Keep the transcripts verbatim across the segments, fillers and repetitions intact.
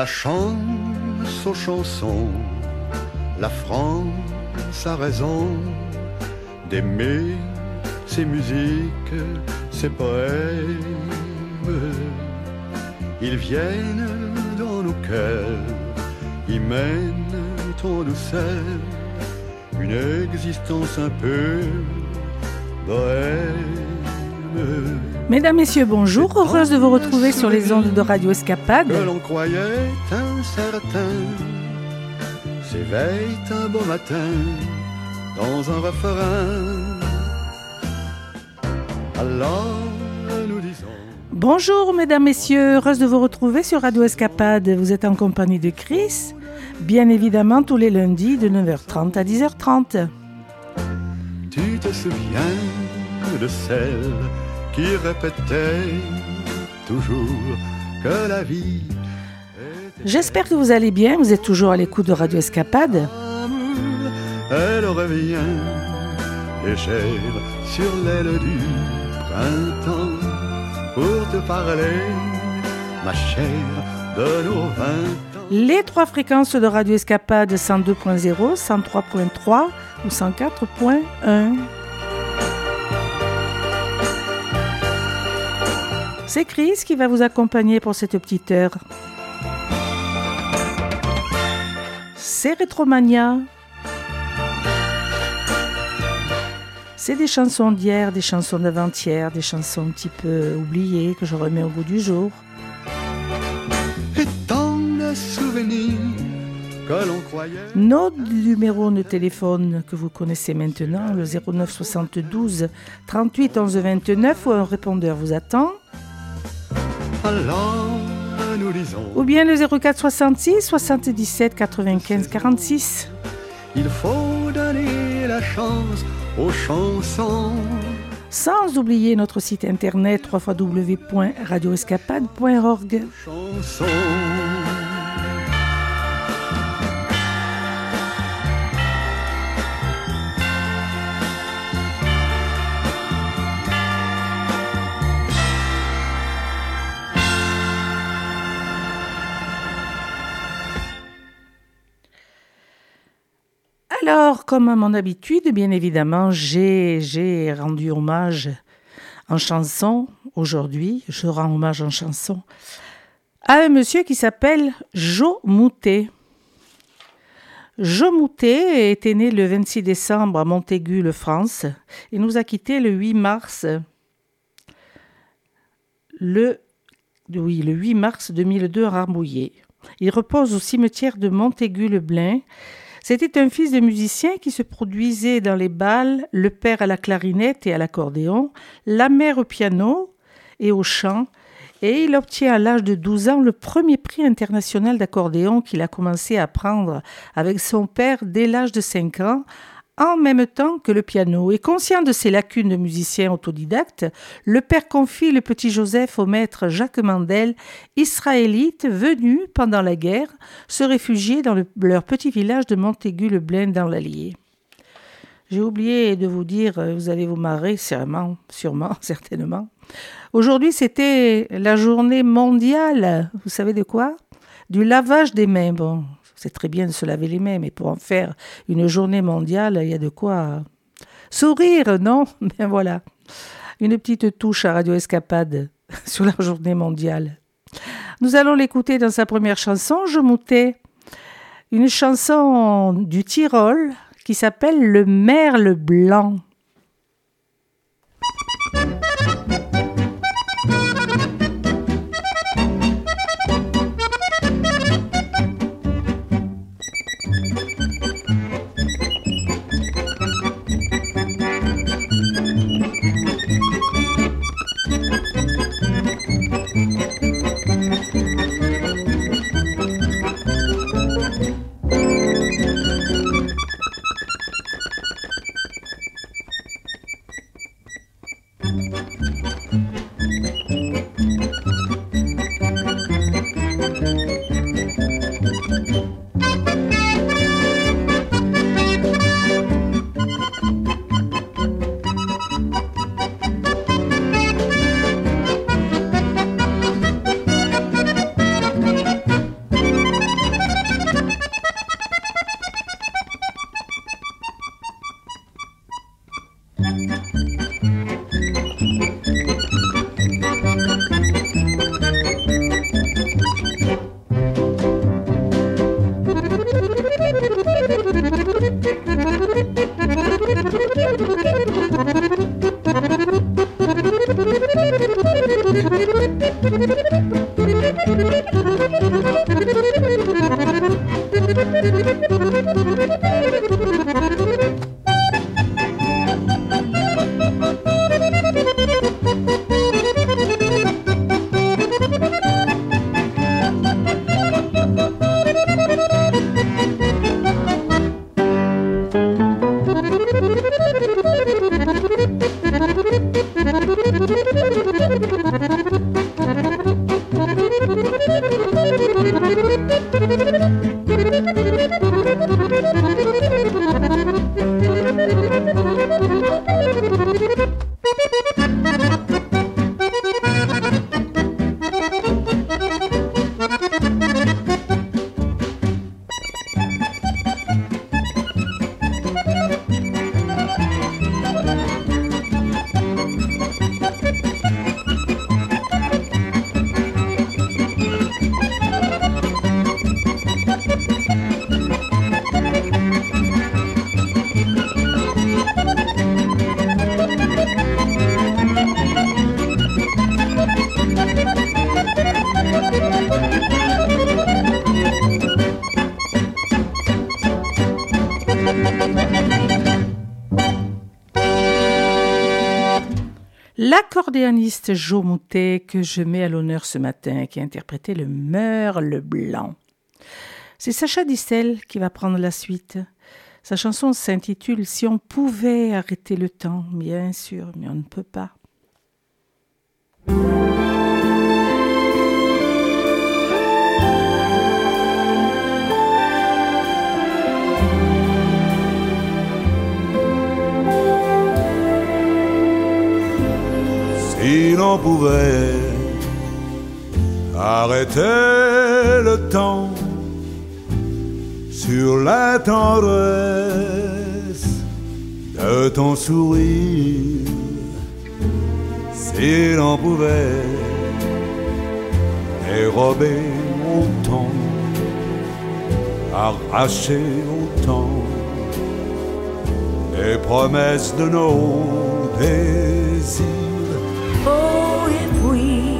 chance aux chansons, la France a raison d'aimer ses musiques, ses poèmes. Ils viennent dans nos cœurs, ils mènent en douceur une existence un peu bohème. Mesdames, Messieurs, bonjour, heureuse de vous retrouver sur les ondes de Radio Escapade. Que l'on croyait incertain s'éveille un beau matin dans un refrain. Alors nous disons... Bonjour mesdames, messieurs, heureuse de vous retrouver sur Radio Escapade. Vous êtes en compagnie de Chris, bien évidemment tous les lundis de neuf heures trente à dix heures trente. Tu te souviens de celle qui répétait toujours que la vie... J'espère que vous allez bien, vous êtes toujours à l'écoute de Radio Escapade. Elle revient légère sur l'aile du printemps pour te parler, ma chère, de nos vingt ans. Les trois fréquences de Radio Escapade, cent deux point zéro, cent trois point trois ou cent quatre point un. C'est Chris qui va vous accompagner pour cette petite heure. C'est Rétromania. C'est des chansons d'hier, des chansons d'avant-hier, des chansons un petit peu oubliées que je remets au goût du jour. Et tant de souvenirs que l'on croyait... Nos numéros de téléphone que vous connaissez maintenant, le zéro neuf soixante-douze trente-huit onze vingt-neuf où un répondeur vous attend. Alors nous disons... Ou bien le zéro quatre soixante-six soixante-dix-sept quatre-vingt-quinze quarante-six. Il faut donner la chance aux chansons. Sans oublier notre site internet w w w point radio escapade point org. Chansons. Alors, comme à mon habitude, bien évidemment, j'ai, j'ai rendu hommage en chanson aujourd'hui. Je rends hommage en chanson à un monsieur qui s'appelle Jo Moutet. Jo Moutet était né le vingt-six décembre à Montaigu, France, et nous a quittés le huit mars. Le, oui, le huit mars deux mille deux à Rambouillet. Il repose au cimetière de Montaigu-le-Blain. C'était un fils de musicien qui se produisait dans les bals, le père à la clarinette et à l'accordéon, la mère au piano et au chant, et il obtient à l'âge de douze ans le premier prix international d'accordéon qu'il a commencé à prendre avec son père dès l'âge de cinq ans, en même temps que le piano. Et conscient de ses lacunes de musicien autodidacte, le père confie le petit Joseph au maître Jacques Mandel, israélite venu, pendant la guerre, se réfugier dans le, leur petit village de Montaigu-le-Blain dans l'Allier. J'ai oublié de vous dire, vous allez vous marrer, sûrement, sûrement, certainement. Aujourd'hui, c'était la journée mondiale, vous savez de quoi ? Du lavage des mains. Bon, c'est très bien de se laver les mains, mais pour en faire une journée mondiale, il y a de quoi sourire, non ? Ben voilà, une petite touche à Radio Escapade sur la journée mondiale. Nous allons l'écouter dans sa première chanson, Je Moutais, une chanson du Tyrol qui s'appelle Le Merle Blanc. L'accordéoniste Joe Moutet, que je mets à l'honneur ce matin, qui a interprété le Merle blanc. C'est Sacha Distel qui va prendre la suite. Sa chanson s'intitule « Si on pouvait arrêter le temps », bien sûr, mais on ne peut pas. Si l'on pouvait arrêter le temps sur la tendresse de ton sourire, si l'on pouvait dérober autant, arracher autant les promesses de nos désirs. Oh, if we,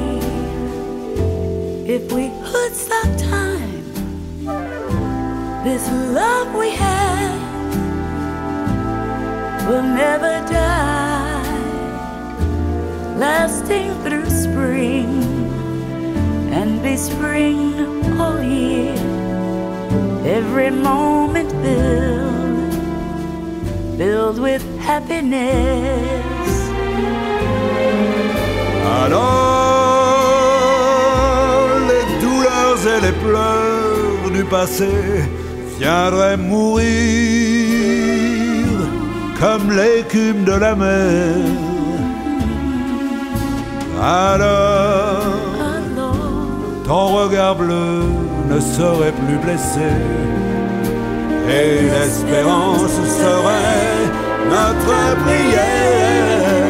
if we could stop time, this love we have will never die, lasting through spring and be spring all year, every moment filled, filled with happiness. Alors les douleurs et les pleurs du passé viendraient mourir comme l'écume de la mer. Alors ton regard bleu ne serait plus blessé et l'espérance serait notre prière.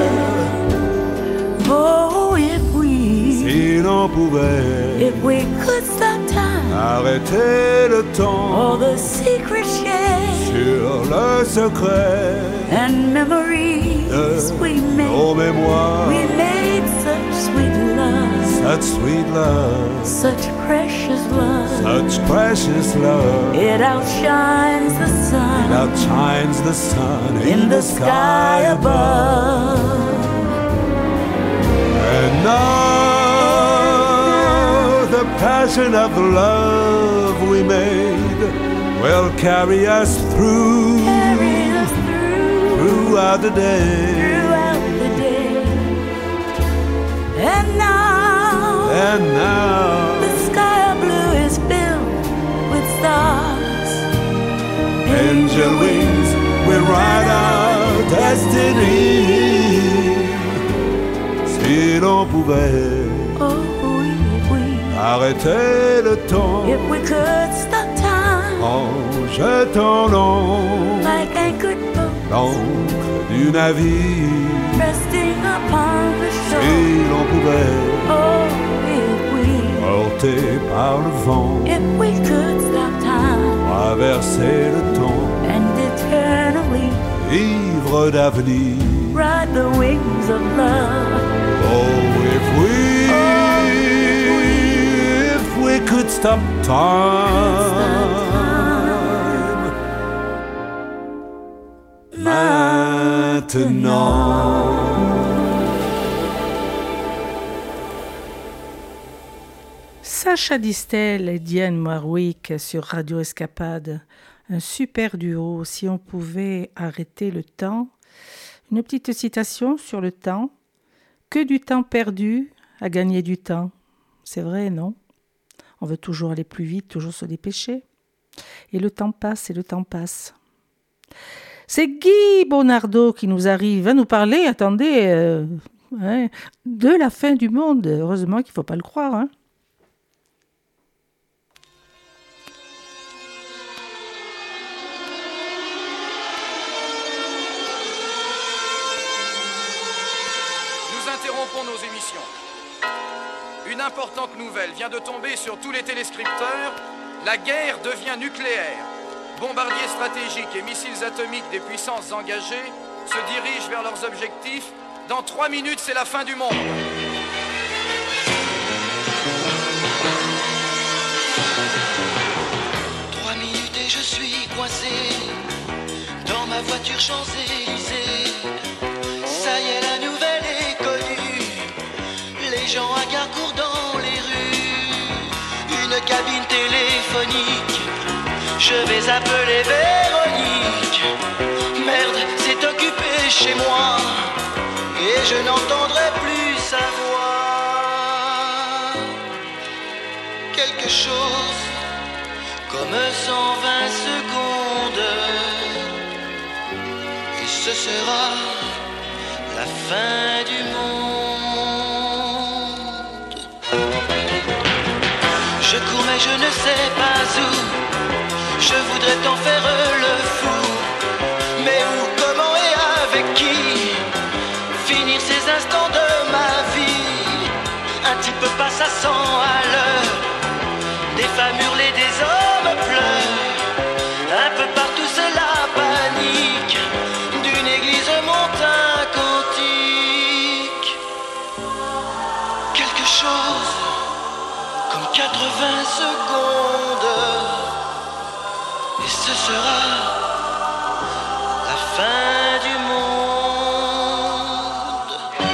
Oh, if we, si l'on pouvait, if we could stop time, arrêter le temps, all the secrets shared, sur le secret and memories de we made, nos mémoires, we made such sweet love, such sweet love, such precious love, such precious love. It outshines the sun, it outshines the sun in, in the sky above. And now the passion of the love we made will carry us through, carry us through throughout the day, throughout the day. And now, and now the sky blue is filled with stars. Angel wings will ride our destiny. Si l'on pouvait, oh, oui, oui, arrêter le temps, if we could stop time, en jetant l'encre, like a good boat, l'encre du navire. resting upon the shore. Si l'on pouvait, Oh, if we, porté par le vent, if we could stop time traverser le temps and deter ivre d'avenir. Ride the wings of love. Oh, if we, oh, if we could stop time, maintenant. Sacha Distel et Diane Warwick sur Radio Escapade. Un super duo, si on pouvait arrêter le temps. Une petite citation sur le temps. Que du temps perdu à gagner du temps. C'est vrai, non? On veut toujours aller plus vite, toujours se dépêcher. Et le temps passe et le temps passe. C'est Guy Bonardo qui nous arrive, va nous parler, attendez, euh, hein, de la fin du monde. Heureusement qu'il ne faut pas le croire, hein. Nos émissions. Une importante nouvelle vient de tomber sur tous les téléscripteurs. La guerre devient nucléaire. Bombardiers stratégiques et missiles atomiques des puissances engagées se dirigent vers leurs objectifs. Dans trois minutes, c'est la fin du monde. Trois minutes et je suis coincé dans ma voiture Champs-Élysées. Ça y est, la nouvelle est connue. Les gens à gare courent dans les rues. Une cabine téléphonique. Je vais appeler Véronique. Merde, c'est occupé chez moi. Et je n'entendrai plus sa voix. Quelque chose comme cent vingt secondes. Et ce sera la fin du monde. Je cours mais je ne sais pas où. Je voudrais t'en faire le fou. Mais où, comment et avec qui finir ces instants de ma vie. Un type passe à cent à l'heure. Des femmes hurlent et des hommes pleurent. Un peu partout c'est la panique. D'une église monte un cantique. Quelque chose comme quatre-vingts secondes. Et ce sera la fin du monde.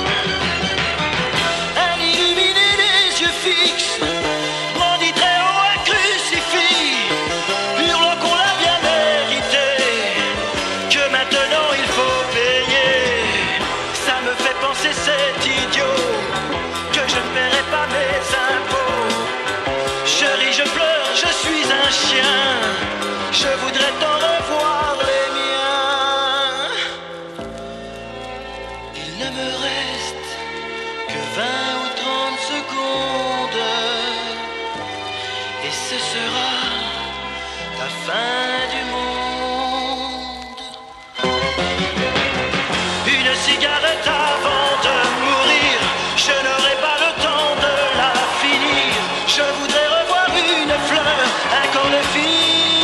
Un illuminé les yeux fixes brandit très haut un crucifix, hurlant qu'on l'a bien mérité, que maintenant il faut payer. Ça me fait penser cet idiot, que je ne paierai pas mes impôts. Je ris, je pleure, je suis un chien. Je voudrais t'en revoir les miens. Il ne me reste que vingt ou trente secondes. Et ce sera la fin du monde. Une cigarette avant de mourir. Je n'aurai pas le temps de la finir. Je voudrais revoir une fleur, un corps de fille.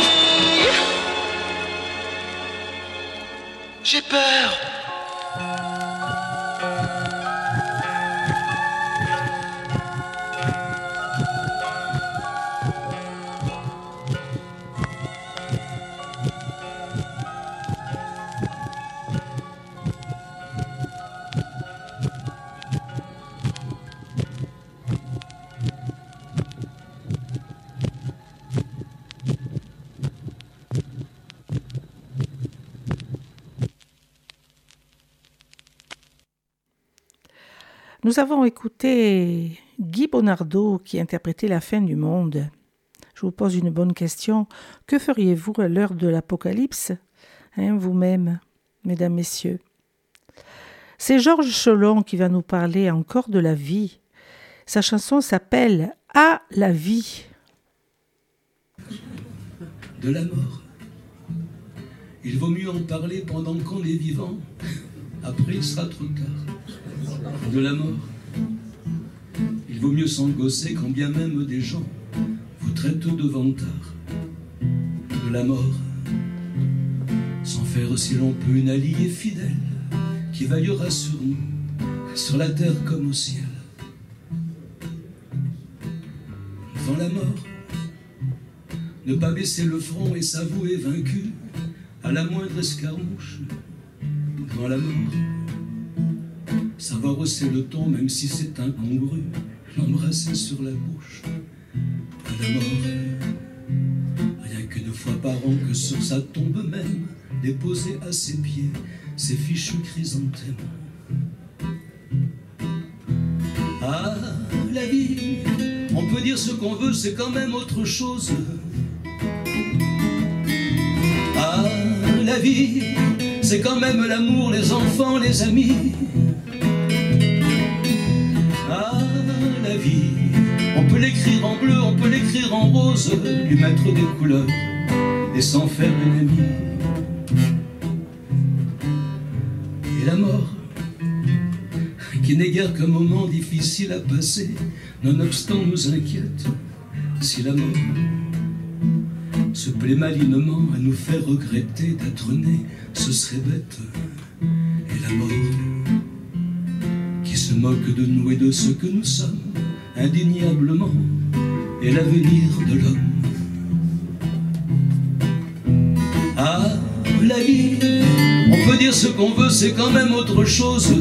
J'ai peur. Nous avons écouté Guy Bonardo qui interprétait La fin du monde. Je vous pose une bonne question. Que feriez-vous à l'heure de l'apocalypse, hein, vous-même, mesdames, messieurs? C'est Georges Cholon qui va nous parler encore de la vie. Sa chanson s'appelle « À la vie ». De la mort. Il vaut mieux en parler pendant qu'on est vivant. Après, il sera trop tard. De la mort. Il vaut mieux s'angosser quand bien même des gens vous traitent de vantard. De la mort. Sans faire si l'on peut une alliée fidèle qui veillera sur nous, sur la terre comme au ciel. Devant la mort, ne pas baisser le front et s'avouer vaincu à la moindre escarmouche. Devant la mort, savoir hausser le ton même si c'est incongru, l'embrasser sur la bouche. À la mort, rien qu'une fois par an que sur sa tombe même, déposer à ses pieds ses fichus chrysanthèmes. Ah, la vie, on peut dire ce qu'on veut, c'est quand même autre chose. Ah, la vie, c'est quand même l'amour, les enfants, les amis. Ah, la vie, on peut l'écrire en bleu, on peut l'écrire en rose, lui mettre des couleurs et s'en faire une amie. Et la mort, qui n'est guère qu'un moment difficile à passer, nonobstant nous inquiète. Si la mort se plaît malinement à nous faire regretter d'être nés, ce serait bête. Et la mort, qui se moque de nous et de ce que nous sommes, indéniablement, est l'avenir de l'homme. Ah, la vie, on peut dire ce qu'on veut, c'est quand même autre chose.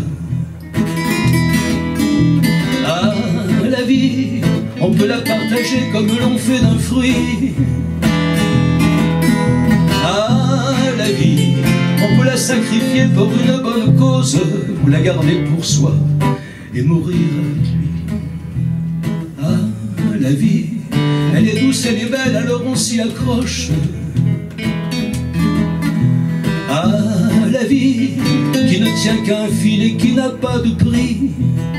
Ah, la vie, on peut la partager comme l'on fait d'un fruit. Ah, la vie, on peut la sacrifier pour une bonne cause, ou la garder pour soi et mourir avec lui. Ah, la vie, elle est douce, elle est belle, alors on s'y accroche. Ah, la vie, qui ne tient qu'à un fil et qui n'a pas de prix.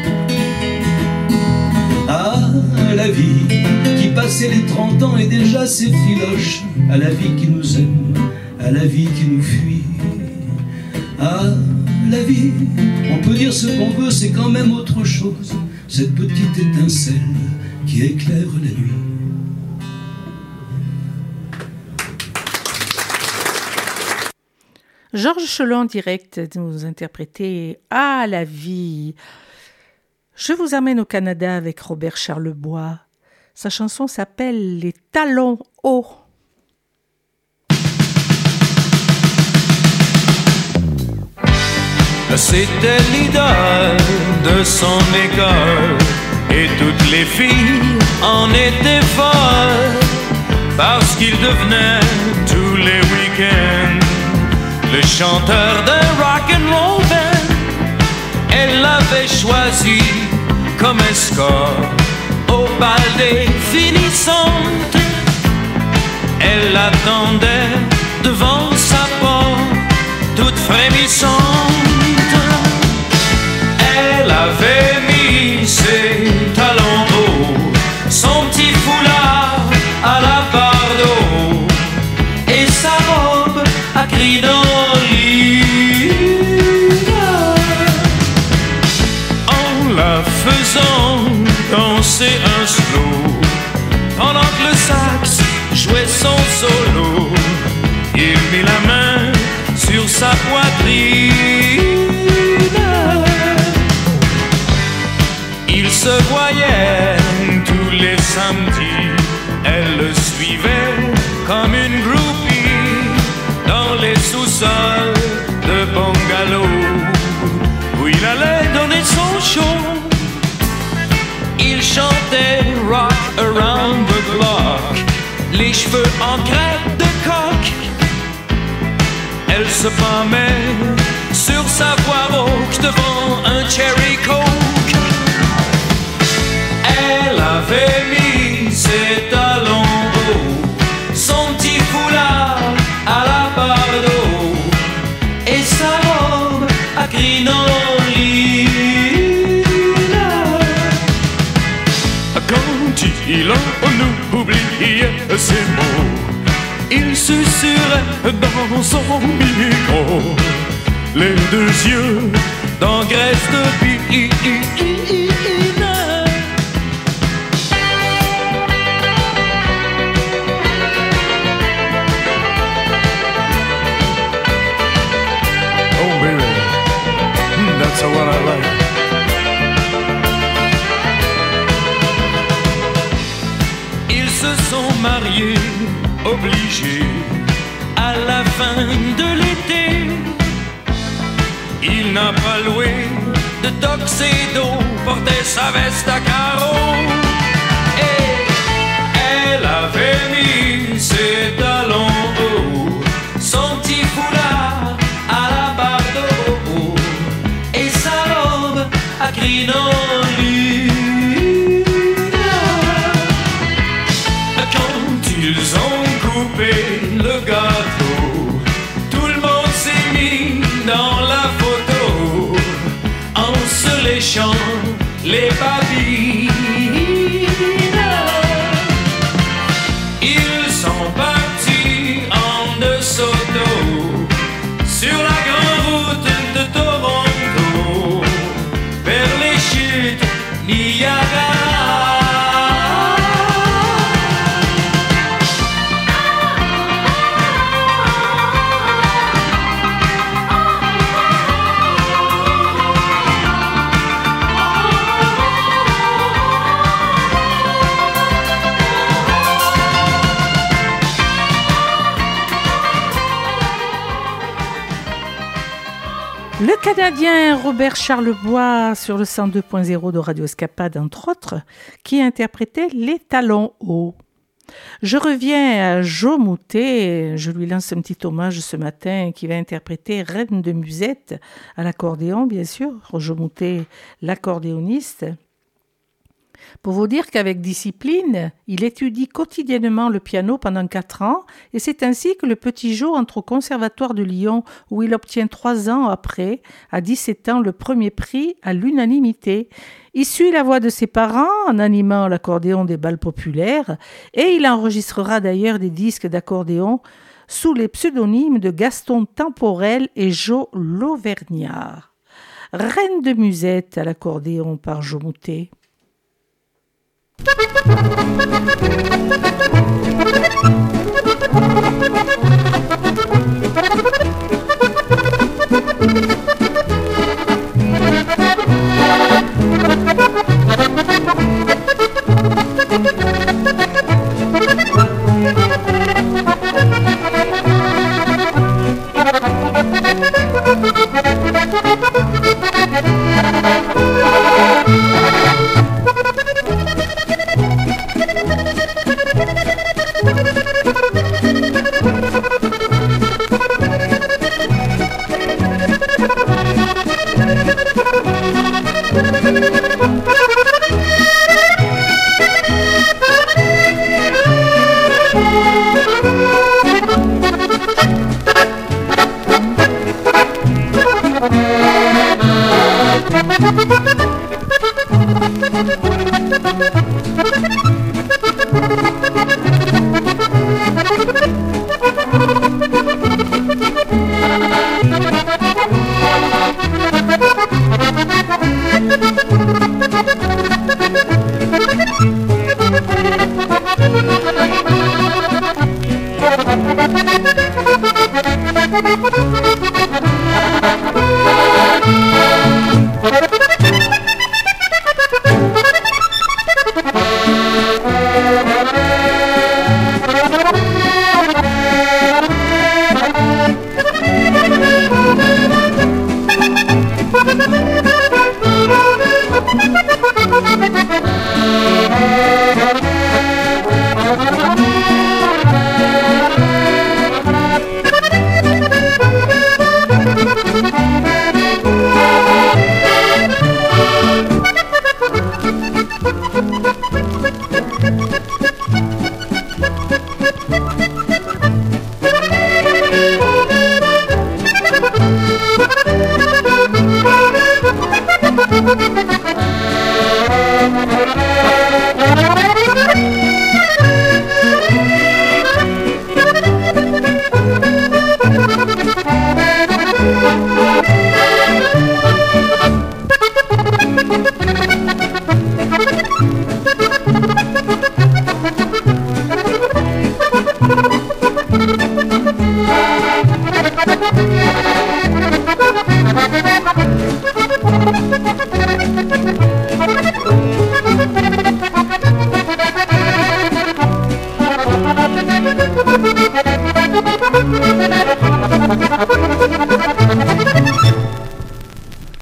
Ah, la vie, qui passait les trente ans et déjà s'effiloche à la vie qui nous aime, à la vie qui nous fuit. Ah, la vie, on peut dire ce qu'on veut, c'est quand même autre chose, cette petite étincelle qui éclaire la nuit. Georges Chelon en direct nous interprétait « Ah, la vie ». Je vous amène au Canada avec Robert Charlebois. Sa chanson s'appelle « Les talons hauts ». C'était l'idole de son école et toutes les filles en étaient folles parce qu'il devenait tous les week-ends le chanteur de rock'n'roll band. Elle l'avait choisi comme escorte au bal des finissantes. Elle l'attendait devant sa porte, toute frémissante. Elle avait mis ses talons hauts, son petit foulard à la Bardot et sa robe à cridolines. En la faisant danser un slow, pendant que le sax jouait son solo, il mit la main sur sa poitrine. Ils se voyaient tous les samedis, elle le suivait comme une groupie dans les sous-sols de bungalow où il allait donner son show. Il chantait Rock Around the Block, les cheveux en crêpe de coq. Elle se pâmait sur sa voix rauque devant un cherry coke. Elle avait mis ses talons hauts, son petit foulard à la Bardot et sa robe à crinoline. Quand il en oubliait ses mots, il susurrait dans son micro, les deux yeux d'engraisse de pine. fin de l'été. Il n'a pas loué de tuxedo, portait sa veste à carreaux. Et elle avait mis ses talons hauts, son petit foulard à la barre de haut et sa robe à crinoline. Quand ils ont coupé le gâteau, tout le monde s'est mis dans la photo en se léchant les babines. Ils sont partis en De Soto sur la grande route de Toronto vers les chutes Niagara. Le Canadien Robert Charlebois sur le cent deux point zéro de Radio Escapade, entre autres, qui interprétait Les Talons Hauts. Je reviens à Joe Moutet, je lui lance un petit hommage ce matin, qui va interpréter Reine de Musette à l'accordéon, bien sûr. Joe Moutet, l'accordéoniste. Pour vous dire qu'avec discipline, il étudie quotidiennement le piano pendant quatre ans et c'est ainsi que le petit Joe entre au Conservatoire de Lyon où il obtient trois ans après, à dix-sept ans, le premier prix à l'unanimité. Il suit la voix de ses parents en animant l'accordéon des bals populaires et il enregistrera d'ailleurs des disques d'accordéon sous les pseudonymes de Gaston Temporel et Joe Lauvergnat. Reine de Musette à l'accordéon par Joe Moutet.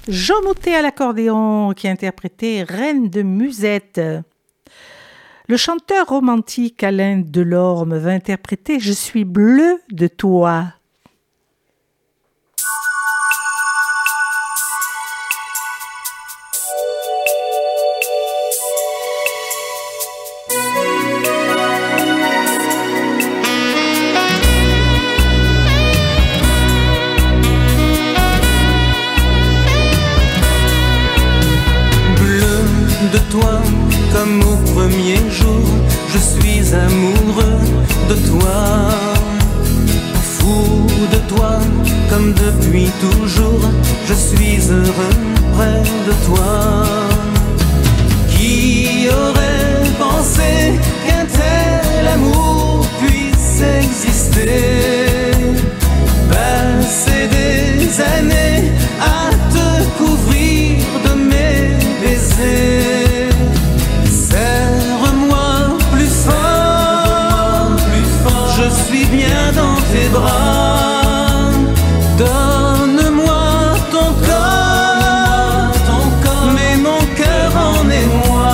Jean Moutet à l'accordéon qui interprétait Reine de Musette. Le chanteur romantique Alain Delorme va interpréter Je suis bleu de toi. De toi, comme au premier jour, je suis amoureux de toi, fou de toi, comme depuis toujours, je suis heureux près de toi. Qui aurait pensé qu'un tel amour puisse exister? Passer des années à te couvrir de mes baisers. Serre-moi plus fort, plus fort, je suis bien dans tes bras. Donne-moi ton corps, ton corps, mais mon cœur en est moi.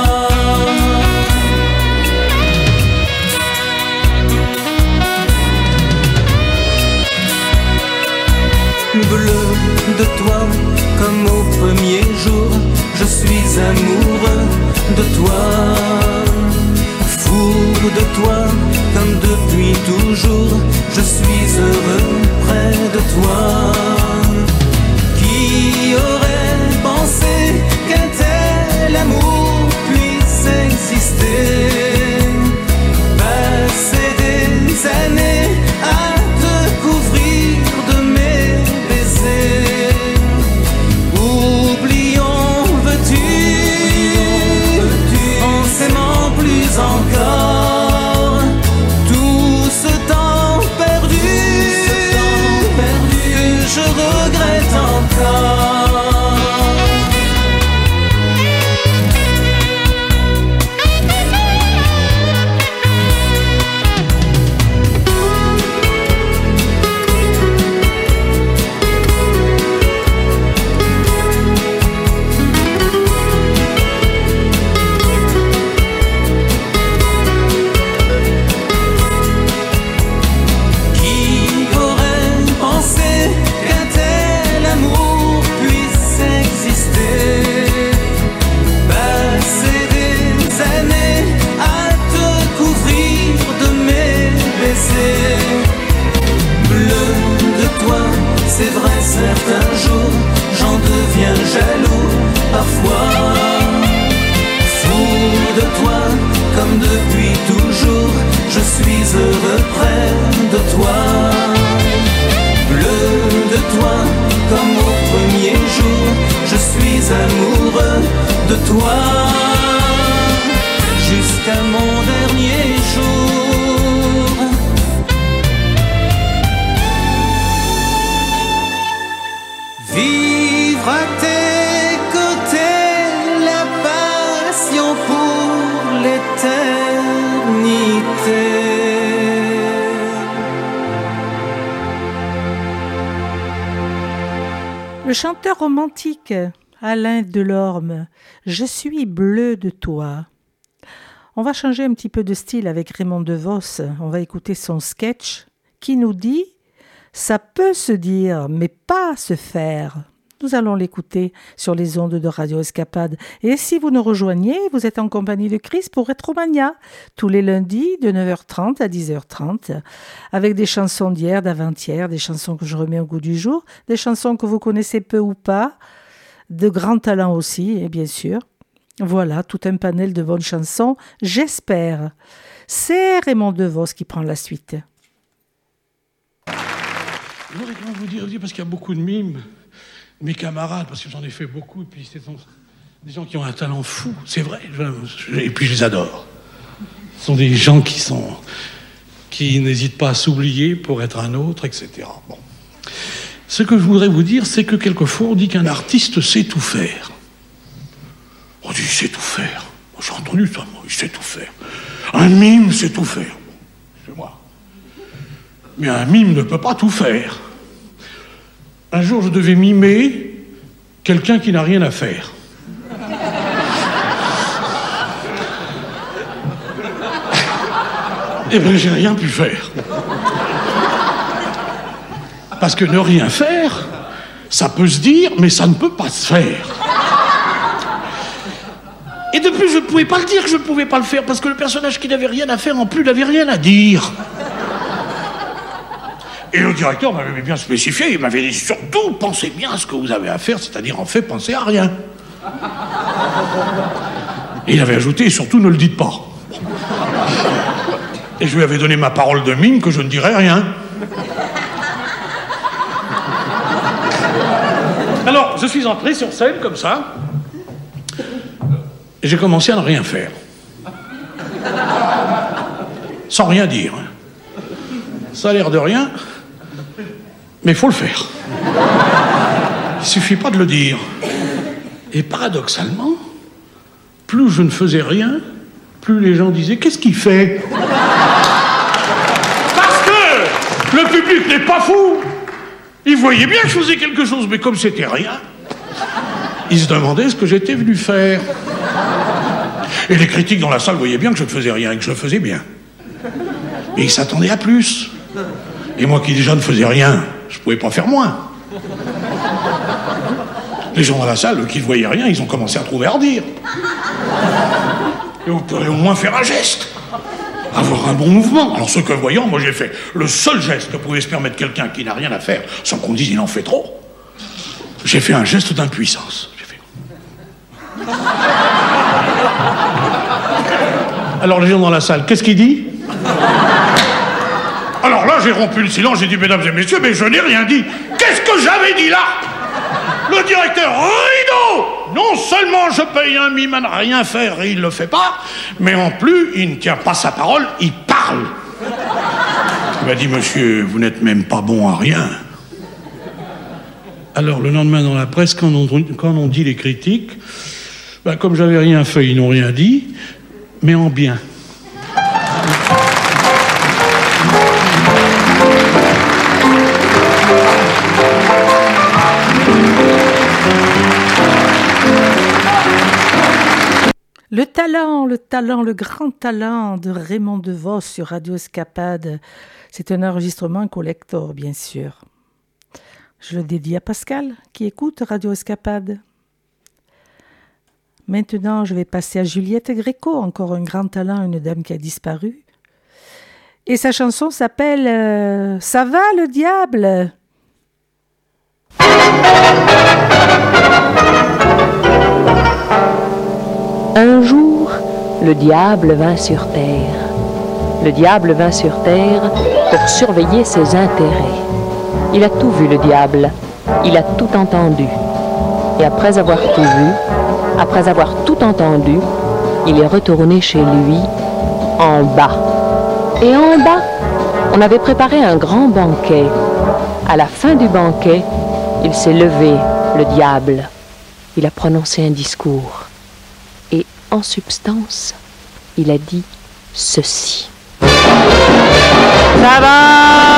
Bleu de toi, comme au premier jour, je suis amoureux de toi, fou de toi, comme depuis toujours, je suis heureux près de toi. Qui aurait pensé qu'un tel amour puisse exister? Passer des années à te couvrir de mes baisers. Oublions, veux-tu, en s'aimant plus encore, tout ce temps perdu, que je regrette encore. C'est vrai, certains jours, j'en deviens jaloux, parfois. Fou de toi, comme depuis toujours, je suis heureux près de toi. Bleu de toi, comme au premier jour, je suis amoureux de toi. Jusqu'à mon dernier jour. Vivre à tes côtés, la passion pour l'éternité. Le chanteur romantique Alain Delorme, Je suis bleu de toi. On va changer un petit peu de style avec Raymond DeVos. On va écouter son sketch qui nous dit ça peut se dire, mais pas se faire. Nous allons l'écouter sur les ondes de Radio Escapade. Et si vous nous rejoignez, vous êtes en compagnie de Chris pour Retromania, tous les lundis de neuf heures trente à dix heures trente, avec des chansons d'hier, d'avant-hier, des chansons que je remets au goût du jour, des chansons que vous connaissez peu ou pas, de grands talents aussi, et bien sûr. Voilà, tout un panel de bonnes chansons, j'espère. C'est Raymond DeVos qui prend la suite. Je voudrais quand même vous dire, parce qu'il y a beaucoup de mimes, mes camarades, parce que j'en ai fait beaucoup, et puis c'est des gens qui ont un talent fou, c'est vrai, je, et puis je les adore. Ce sont des gens qui sont, qui n'hésitent pas à s'oublier pour être un autre, et cetera. Bon. Ce que je voudrais vous dire, c'est que quelquefois on dit qu'un artiste sait tout faire. On dit il sait tout faire. J'ai entendu ça, moi, il sait tout faire. Un mime sait tout faire. Bon, c'est moi. Mais un mime ne peut pas tout faire. Un jour, je devais mimer quelqu'un qui n'a rien à faire. Eh bien, j'ai rien pu faire. Parce que ne rien faire, ça peut se dire, mais ça ne peut pas se faire. Et de plus, je ne pouvais pas le dire que je ne pouvais pas le faire, parce que le personnage qui n'avait rien à faire, en plus, n'avait rien à dire. Et le directeur m'avait bien spécifié, il m'avait dit, surtout, pensez bien à ce que vous avez à faire, c'est-à-dire, en fait, pensez à rien. Et il avait ajouté, surtout, ne le dites pas. Et je lui avais donné ma parole de mime que je ne dirais rien. Alors, je suis entré sur scène, comme ça, et j'ai commencé à ne rien faire. Sans rien dire. Ça a l'air de rien, mais il faut le faire. Il suffit pas de le dire. Et paradoxalement, plus je ne faisais rien, plus les gens disaient « Qu'est-ce qu'il fait ?» Parce que le public n'est pas fou. Il voyait bien que je faisais quelque chose, mais comme c'était rien, ils se demandaient ce que j'étais venu faire. Et les critiques dans la salle voyaient bien que je ne faisais rien et que je le faisais bien. Et ils s'attendaient à plus. Et moi qui déjà ne faisais rien, je ne pouvais pas faire moins. Les gens dans la salle, eux, qui ne voyaient rien, ils ont commencé à trouver à redire. Et vous pourrez au moins faire un geste. Avoir un bon mouvement. Alors ce que voyant, moi j'ai fait le seul geste que pouvait se permettre quelqu'un qui n'a rien à faire, sans qu'on dise il en fait trop. J'ai fait un geste d'impuissance. J'ai fait... Alors les gens dans la salle, qu'est-ce qu'il dit? Alors là j'ai rompu le silence, j'ai dit mesdames et messieurs, mais je n'ai rien dit. Qu'est-ce que j'avais dit là? Le directeur, rideau! Non seulement je paye un mime à ne rien faire et il ne le fait pas, mais en plus, il ne tient pas sa parole, il parle. Il m'a dit, monsieur, vous n'êtes même pas bon à rien. Alors, le lendemain dans la presse, quand on, quand on dit les critiques, ben, comme j'avais rien fait, ils n'ont rien dit, mais en bien. Le talent, le talent, le grand talent de Raymond DeVos sur Radio Escapade. C'est un enregistrement collector, bien sûr. Je le dédie à Pascal, qui écoute Radio Escapade. Maintenant, je vais passer à Juliette Gréco, encore un grand talent, une dame qui a disparu. Et sa chanson s'appelle euh, « Ça va le diable ?» Un jour, le diable vint sur terre. Le diable vint sur terre pour surveiller ses intérêts. Il a tout vu, le diable. Il a tout entendu. Et après avoir tout vu, après avoir tout entendu, il est retourné chez lui, en bas. Et en bas, on avait préparé un grand banquet. À la fin du banquet, il s'est levé, le diable. Il a prononcé un discours. En substance, il a dit ceci. Ça va!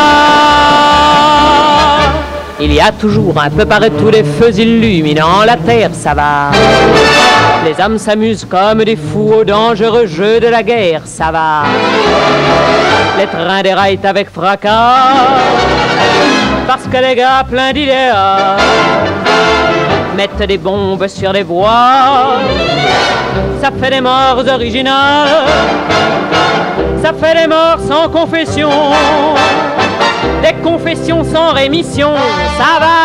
Il y a toujours un peu partout des feux illuminant la terre, ça va. Les hommes s'amusent comme des fous au dangereux jeu de la guerre, ça va. Les trains déraillent avec fracas, parce que les gars pleins d'idéas mettent des bombes sur les voies. Ça fait des morts originales, ça fait des morts sans confession, des confessions sans rémission, ça va.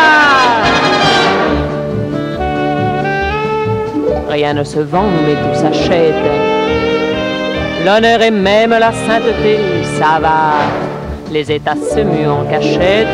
Rien ne se vend mais tout s'achète, l'honneur et même la sainteté, ça va. Les États se muent en cachette,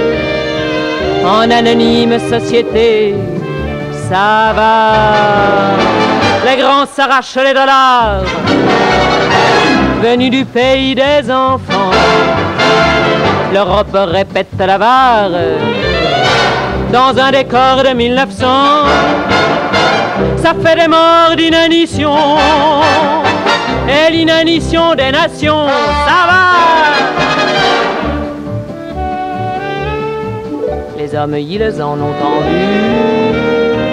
en anonyme société, ça va. Les grands s'arrachent les dollars, venus du pays des enfants. L'Europe répète la barre, dans un décor de mille neuf cents. Ça fait des morts d'inanition, et l'inanition des nations, ça va. Les hommes, ils en ont envie,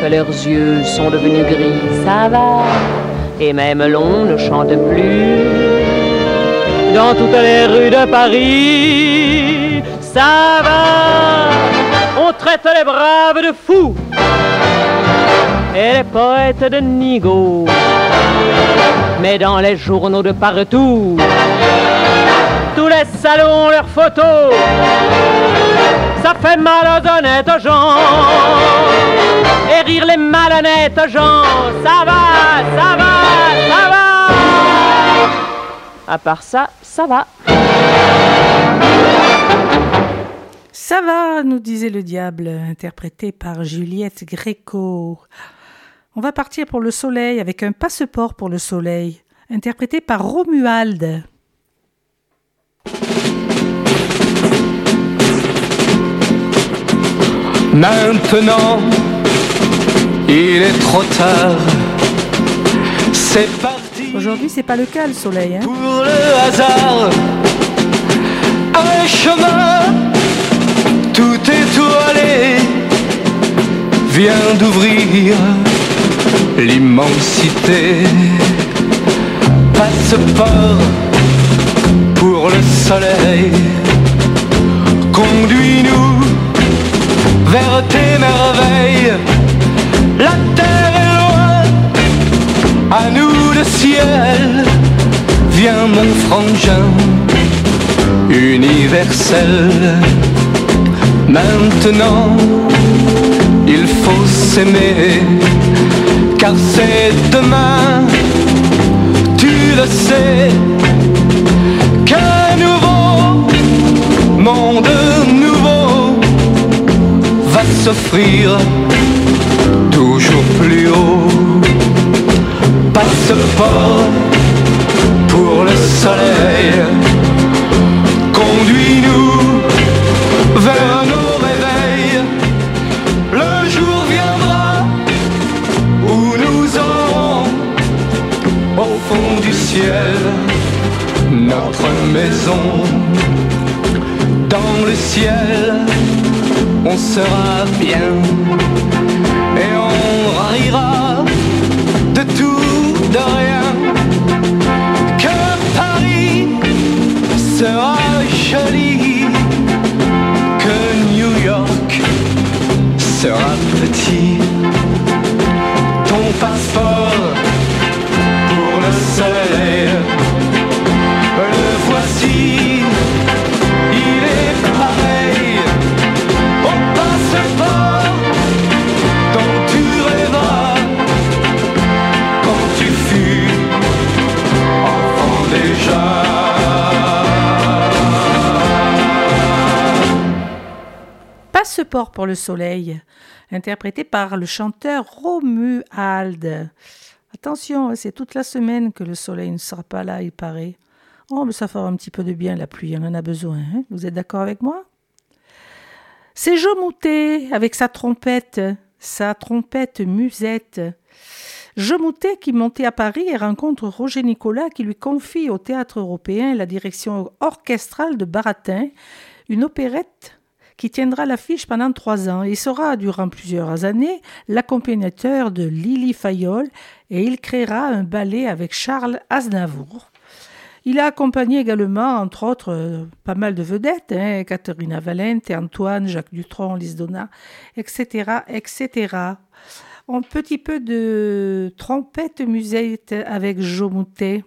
que leurs yeux sont devenus gris. Ça va, et même l'on ne chante plus dans toutes les rues de Paris. Ça va, on traite les braves de fous et les poètes de nigauds. Mais dans les journaux de partout, tous les salons, leurs photos, ça fait mal aux honnêtes gens et rire les malhonnêtes gens. Ça va, ça va, ça va. À part ça, ça va. Ça va, nous disait le diable, interprété par Juliette Gréco. On va partir pour le soleil avec un passeport pour le soleil, interprété par Romuald. Maintenant, il est trop tard. C'est parti. Aujourd'hui, c'est pas le cas, le soleil. Hein. Pour le hasard, un chemin tout étoilé vient d'ouvrir l'immensité. Passeport pour le soleil, conduis-nous vers tes merveilles. La terre est loin, à nous le ciel. Viens mon frangin universel. Maintenant il faut s'aimer, car c'est demain, tu le sais, qu'un nouveau monde nouveau va s'offrir toujours plus haut. Passeport pour le soleil, conduis-nous vers nos réveils. Le jour viendra où nous aurons au fond du ciel notre maison. Dans le ciel on sera bien et on rira de tout, de rien. Que Paris sera joli, que New York sera petit. Ton passeport pour le soleil, le voici, il est pareil au passeport dont tu rêveras quand tu fus enfant déjà. Passeport pour le soleil, interprété par le chanteur Romuald. Attention, c'est toute la semaine que le soleil ne sera pas là, il paraît. Oh, mais ça fera un petit peu de bien, la pluie, on en a besoin. Hein? Vous êtes d'accord avec moi? C'est Joe Moutet avec sa trompette, sa trompette musette. Joe Moutet qui montait à Paris et rencontre Roger Nicolas qui lui confie au Théâtre Européen la direction orchestrale de Baratin, une opérette qui tiendra l'affiche pendant trois ans. Il sera, durant plusieurs années, l'accompagnateur de Lily Fayolle et il créera un ballet avec Charles Aznavour. Il a accompagné également, entre autres, euh, pas mal de vedettes, hein, Caterina Valente, Antoine, Jacques Dutronc, Lise Donat, et cetera, et cetera. Un petit peu de trompette musette avec Joe Moutet.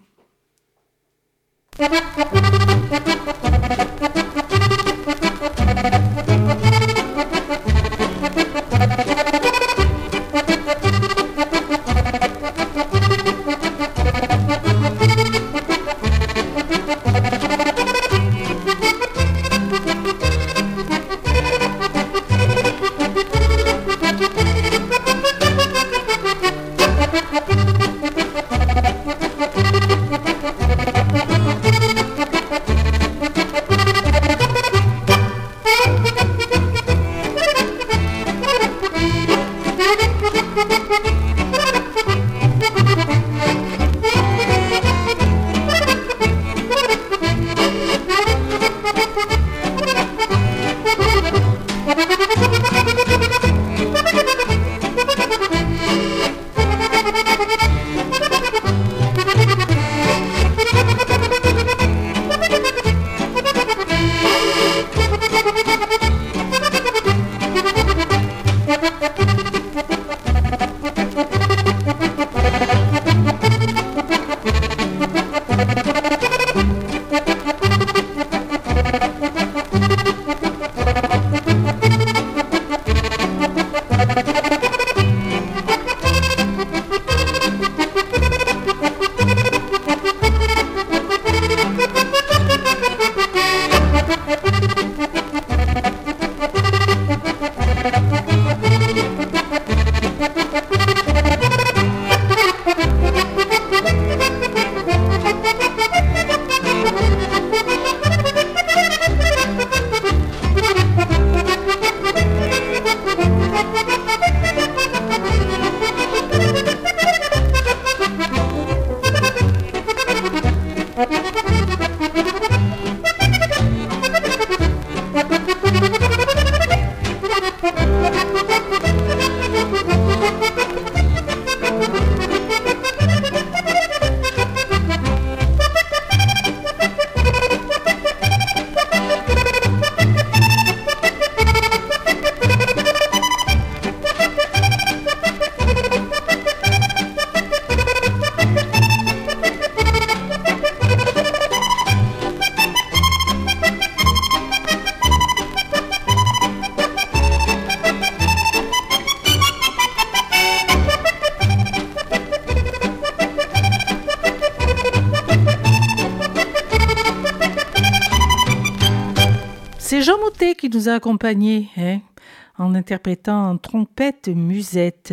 C'est Jean Mottet qui nous a accompagnés hein, en interprétant en trompette musette.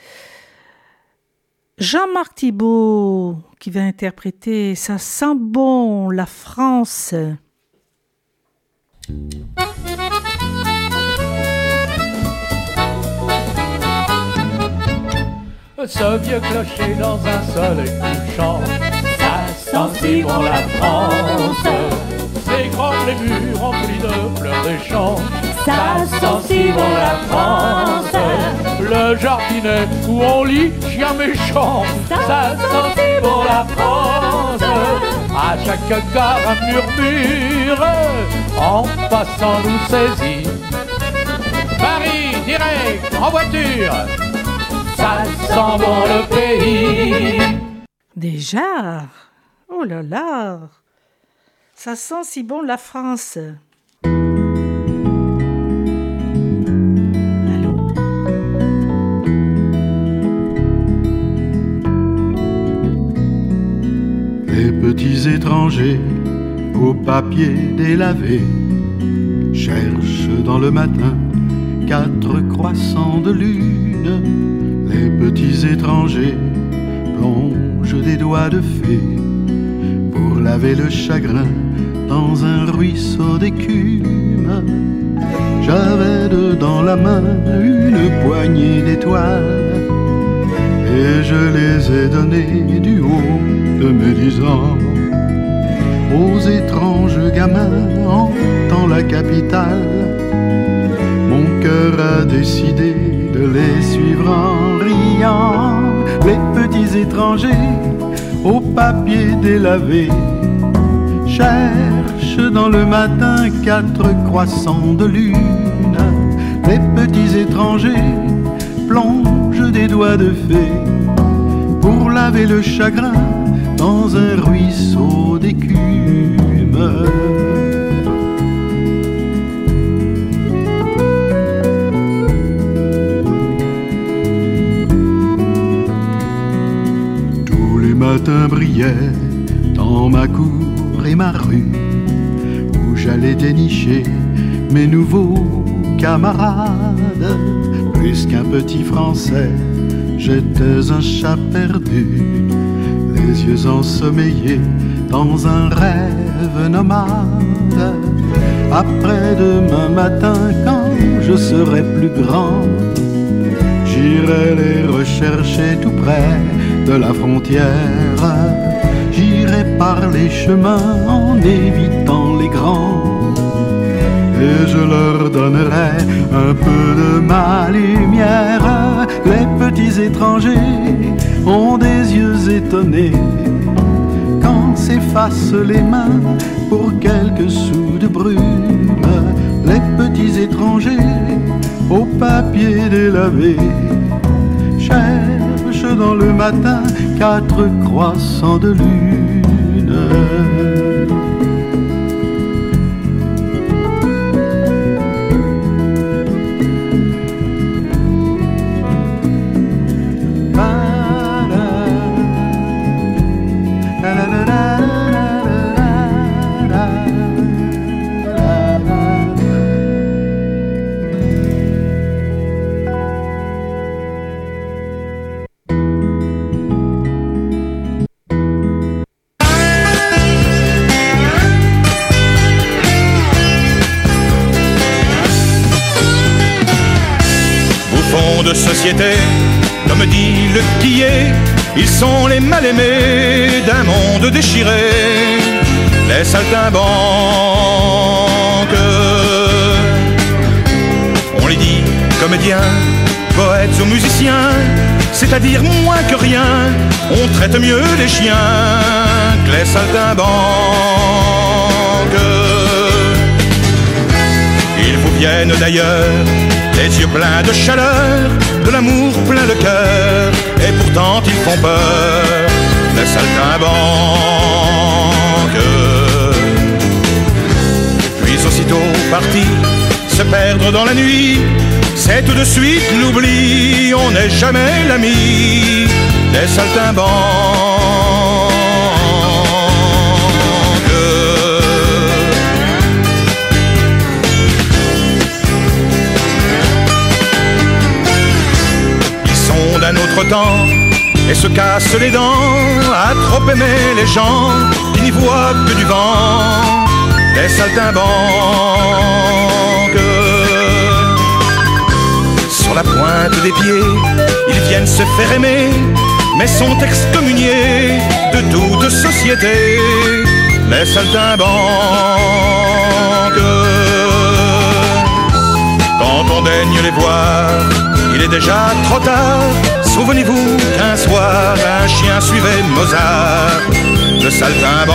Jean-Marc Thibault qui va interpréter Ça sent bon la France. Ce vieux clocher dans un soleil couchant, ça sent si bon la France. Ces grands les murs remplis de fleurs des champs, ça sent si bon la France. Le jardinet où on lit chien méchant, ça sent si bon la France. À chaque gare un murmure, en passant nous saisit. Paris direct en voiture, ça sent bon le pays. Déjà? Oh là là! Ça sent si bon la France. Allô? Les petits étrangers au papier délavé cherchent dans le matin quatre croissants de lune. Les petits étrangers plongent des doigts de fée pour laver le chagrin dans un ruisseau d'écume. J'avais dedans la main une poignée d'étoiles et je les ai données du haut de mes dix ans aux étranges gamins hantant la capitale. Mon cœur a décidé de les suivre en riant. Les petits étrangers au papier délavé cherchent dans le matin quatre croissants de lune. Les petits étrangers plongent des doigts de fée pour laver le chagrin dans un ruisseau d'écume. Tous les matins brillaient dans ma cour et ma rue où j'allais dénicher mes nouveaux camarades. Plus qu'un petit Français, j'étais un chat perdu, les yeux ensommeillés dans un rêve nomade. Après demain matin, quand je serai plus grand, j'irai les rechercher tout près de la frontière. J'irai par les chemins en évitant les grands, et je leur donnerai un peu de ma lumière. Les petits étrangers ont des yeux étonnés quand s'effacent les mains pour quelques sous de brume. Les petits étrangers au papier délavé cherchent dans le matin quatre croissants de lune. De société, comme dit le quillet, ils sont les mal-aimés d'un monde déchiré. Les saltimbanques comédiens, poètes ou musiciens, c'est-à-dire moins que rien, on traite mieux les chiens que les saltimbanques. Ils vous viennent d'ailleurs, les yeux pleins de chaleur, de l'amour plein le cœur, et pourtant ils font peur, les saltimbanques. Puis aussitôt partis, se perdre dans la nuit, c'est tout de suite l'oubli, on n'est jamais l'ami des saltimbanques. Ils sont d'un autre temps et se cassent les dents à trop aimer les gens qui n'y voient que du vent, les saltimbanques. Sur la pointe des pieds, ils viennent se faire aimer, mais sont excommuniés de toute société, les saltimbanques. Quand on daigne les voir, il est déjà trop tard. Souvenez-vous qu'un soir, un chien suivait Mozart, le saltimbanque.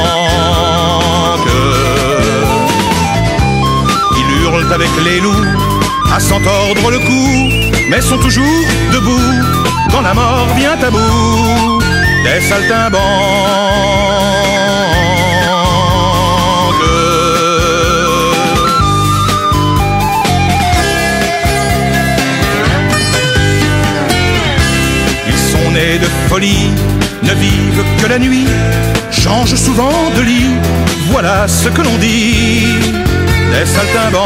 Ils hurlent avec les loups à s'en tordre le cou, mais sont toujours debout quand la mort vient à bout des saltimbanques. Ils sont nés de folie, ne vivent que la nuit, changent souvent de lit, voilà ce que l'on dit des saltimbanques.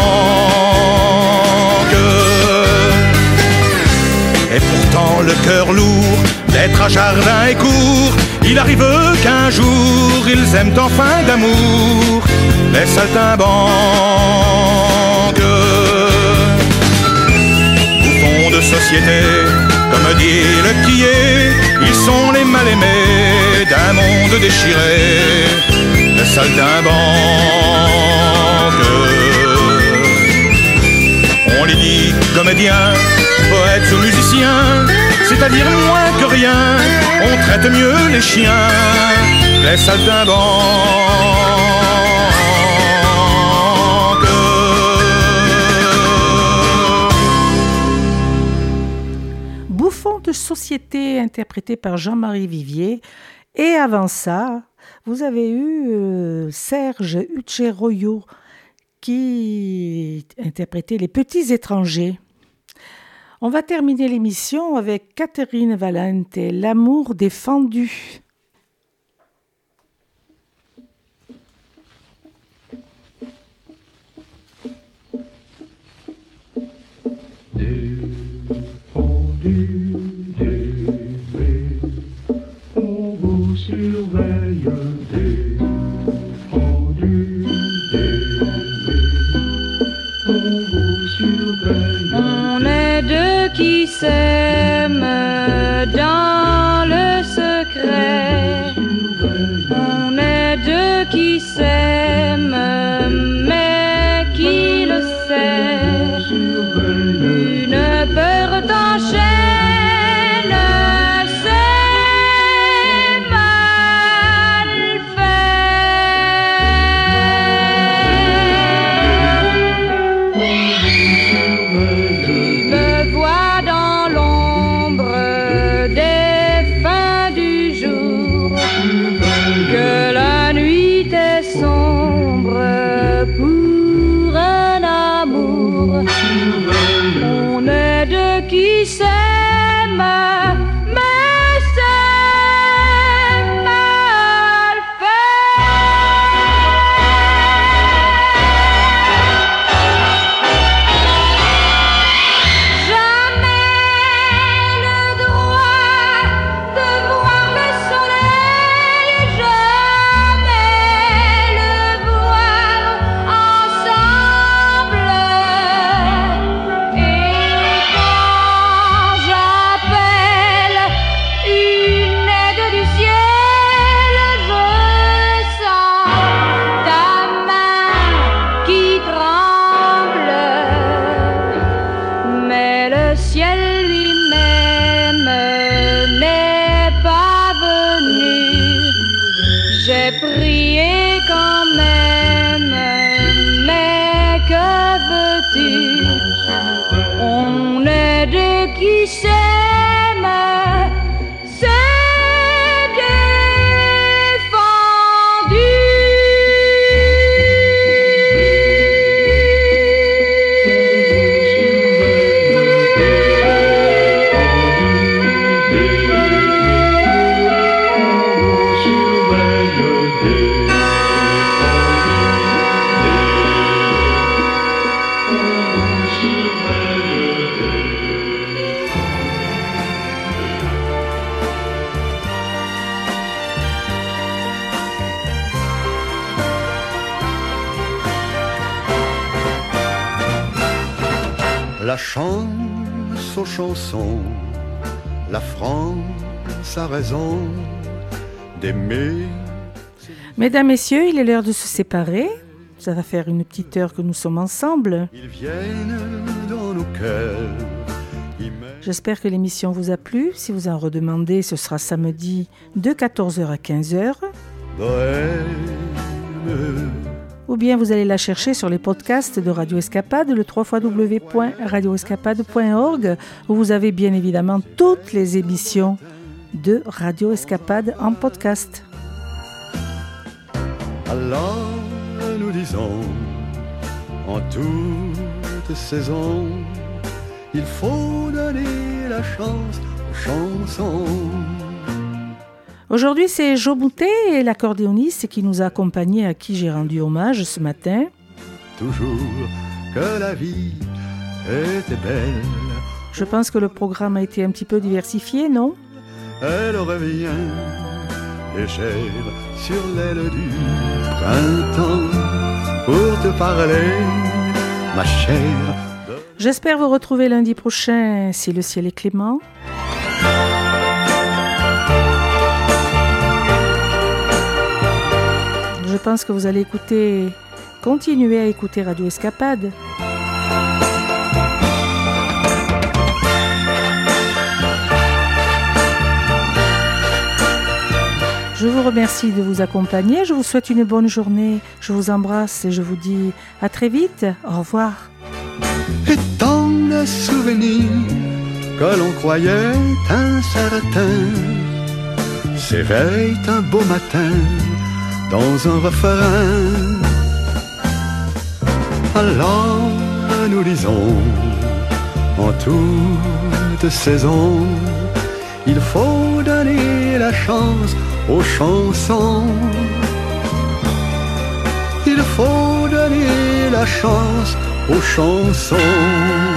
Et pourtant le cœur lourd d'être à jardin et court, il arrive qu'un jour ils aiment enfin d'amour les saltimbanques. Bouffons de société, comme dit le quillet, ils sont les mal-aimés d'un monde déchiré, les saltimbanques. On les dit comédiens, poètes ou musiciens, c'est-à-dire moins que rien, on traite mieux les chiens que les saltimbanques. Bouffon de société interprété par Jean-Marie Vivier. Et avant ça, vous avez eu euh, Serge Ucceroio qui interprétait Les Petits Étrangers. On va terminer l'émission avec Catherine Valente, L'amour défendu. Défendu, défendu, on vous surveille. Défendu, défendu, on vous surveille. On est deux qui s'aiment dans le secret. s'aiment s'est La chance aux chansons, la France a raison d'aimer. Mesdames, Messieurs, il est l'heure de se séparer. Ça va faire une petite heure que nous sommes ensemble. Ils viennent dans nos cœurs. J'espère que l'émission vous a plu. Si vous en redemandez, ce sera samedi de quatorze heures à quinze heures. Bohème. Ou bien vous allez la chercher sur les podcasts de Radio Escapade, le w w w point radio escapade point org, où vous avez bien évidemment toutes les émissions de Radio Escapade en podcast. Alors nous disons, en toute saison, il faut donner la chance aux chansons. Aujourd'hui, c'est Jo Boutet, l'accordéoniste qui nous a accompagnés, à qui j'ai rendu hommage ce matin. Toujours que la vie était belle. Je pense que le programme a été un petit peu diversifié, non ? Elle revient légère sur l'aile du printemps pour te parler, ma chère. J'espère vous retrouver lundi prochain si le ciel est clément. Je pense que vous allez écouter, continuer à écouter Radio Escapade. Je vous remercie de vous accompagner, je vous souhaite une bonne journée, je vous embrasse et je vous dis à très vite, au revoir. Et tant de souvenirs que l'on croyait incertains s'éveillent un beau matin dans un refrain. Alors nous disons, en toute saison, il faut donner la chance aux chansons. Il faut donner la chance aux chansons.